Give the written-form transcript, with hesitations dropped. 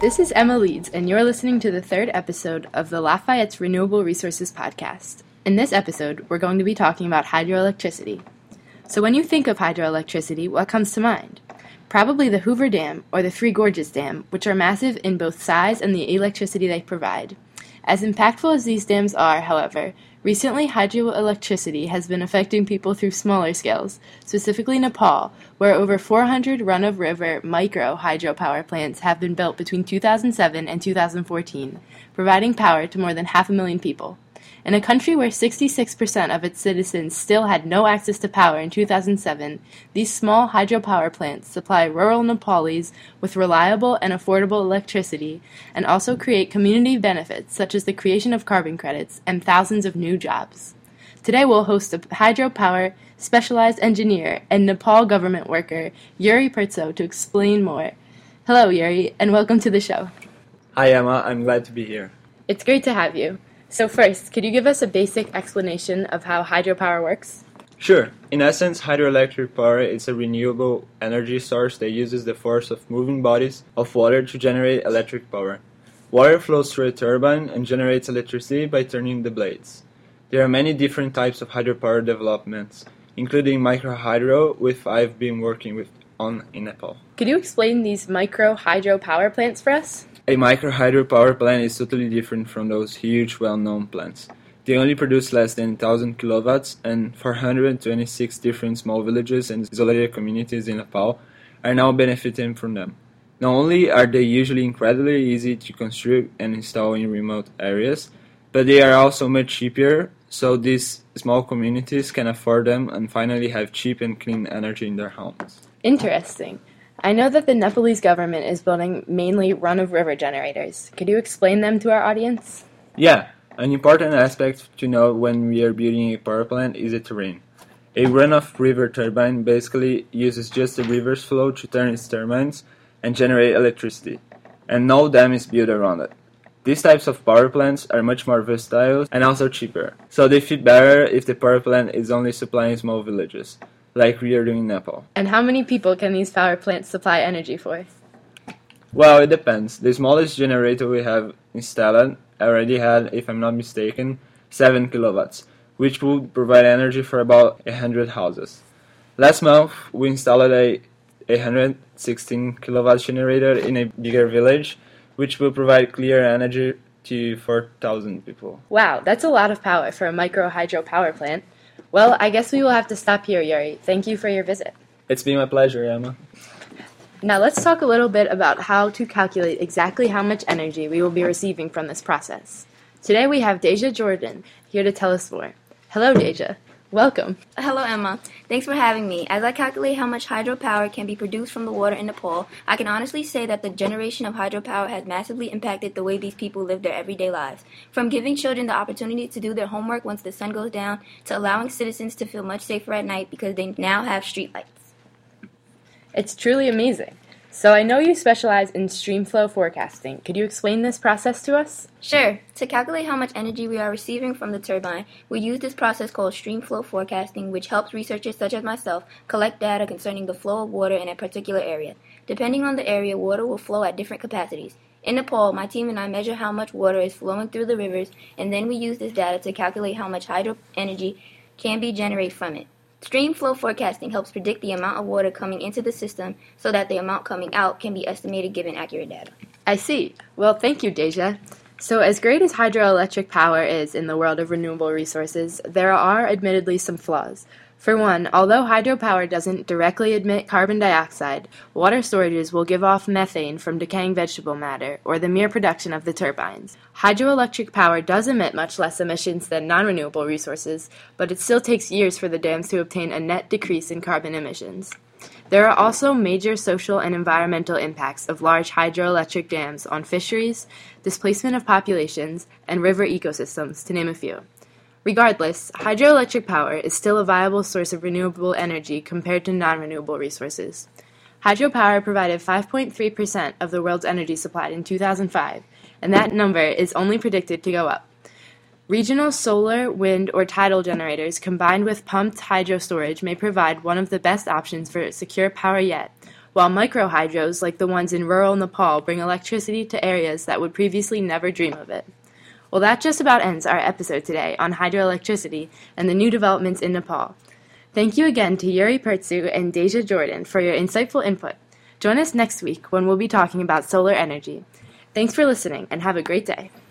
This is Emma Leeds, and you're listening to the third episode of the Lafayette's Renewable Resources podcast. In this episode, we're going to be talking about hydroelectricity. So when you think of hydroelectricity, what comes to mind? Probably the Hoover Dam or the Three Gorges Dam, which are massive in both size and the electricity they provide. As impactful as these dams are, however, recently hydroelectricity has been affecting people through smaller scales, specifically Nepal, where over 400 run-of-river micro hydropower plants have been built between 2007 and 2014, providing power to more than 500,000 people. In a country where 66% of its citizens still had no access to power in 2007, these small hydropower plants supply rural Nepalis with reliable and affordable electricity and also create community benefits such as the creation of carbon credits and thousands of new jobs. Today we'll host a hydropower specialized engineer and Nepal government worker, Yuri Pertso, to explain more. Hello, Yuri, and welcome to the show. Hi, Emma. I'm glad to be here. It's great to have you. So first, could you give us a basic explanation of how hydropower works? Sure. In essence, hydroelectric power is a renewable energy source that uses the force of moving bodies of water to generate electric power. Water flows through a turbine and generates electricity by turning the blades. There are many different types of hydropower developments, including microhydro, which I've been working on in Nepal. Could you explain these micro hydropower plants for us? A microhydro power plant is totally different from those huge, well-known plants. They only produce less than 1,000 kilowatts, and 426 different small villages and isolated communities in Nepal are now benefiting from them. Not only are they usually incredibly easy to construct and install in remote areas, but they are also much cheaper, so these small communities can afford them and finally have cheap and clean energy in their homes. Interesting. I know that the Nepalese government is building mainly run-of-river generators. Could you explain them to our audience? Yeah, an important aspect to know when we are building a power plant is the terrain. A run-of-river turbine basically uses just the river's flow to turn its turbines and generate electricity, and no dam is built around it. These types of power plants are much more versatile and also cheaper, so they fit better if the power plant is only supplying small villages, like we are doing in Nepal. And how many people can these power plants supply energy for? Well, it depends. The smallest generator we have installed already had, if I'm not mistaken, 7 kilowatts, which would provide energy for about 100 houses. Last month, we installed a 116 kilowatt generator in a bigger village, which will provide clear energy to 4,000 people. Wow, that's a lot of power for a micro hydro power plant. Well, I guess we will have to stop here, Yuri. Thank you for your visit. It's been my pleasure, Emma. Now let's talk a little bit about how to calculate exactly how much energy we will be receiving from this process. Today we have Deja Jordan here to tell us more. Hello, Deja. Welcome. Hello, Emma. Thanks for having me. As I calculate how much hydropower can be produced from the water in Nepal, I can honestly say that the generation of hydropower has massively impacted the way these people live their everyday lives. From giving children the opportunity to do their homework once the sun goes down, to allowing citizens to feel much safer at night because they now have streetlights. It's truly amazing. So I know you specialize in streamflow forecasting. Could you explain this process to us? Sure. To calculate how much energy we are receiving from the turbine, we use this process called streamflow forecasting, which helps researchers such as myself collect data concerning the flow of water in a particular area. Depending on the area, water will flow at different capacities. In Nepal, my team and I measure how much water is flowing through the rivers, and then we use this data to calculate how much hydro energy can be generated from it. Stream flow forecasting helps predict the amount of water coming into the system so that the amount coming out can be estimated given accurate data. I see. Well, thank you, Deja. So as great as hydroelectric power is in the world of renewable resources, there are admittedly some flaws. For one, although hydropower doesn't directly emit carbon dioxide, water storages will give off methane from decaying vegetable matter, or the mere production of the turbines. Hydroelectric power does emit much less emissions than non-renewable resources, but it still takes years for the dams to obtain a net decrease in carbon emissions. There are also major social and environmental impacts of large hydroelectric dams on fisheries, displacement of populations, and river ecosystems, to name a few. Regardless, hydroelectric power is still a viable source of renewable energy compared to non-renewable resources. Hydropower provided 5.3% of the world's energy supply in 2005, and that number is only predicted to go up. Regional solar, wind, or tidal generators combined with pumped hydro storage may provide one of the best options for secure power yet, while microhydros, like the ones in rural Nepal, bring electricity to areas that would previously never dream of it. Well, that just about ends our episode today on hydroelectricity and the new developments in Nepal. Thank you again to Yuri Pertsu and Deja Jordan for your insightful input. Join us next week when we'll be talking about solar energy. Thanks for listening and have a great day.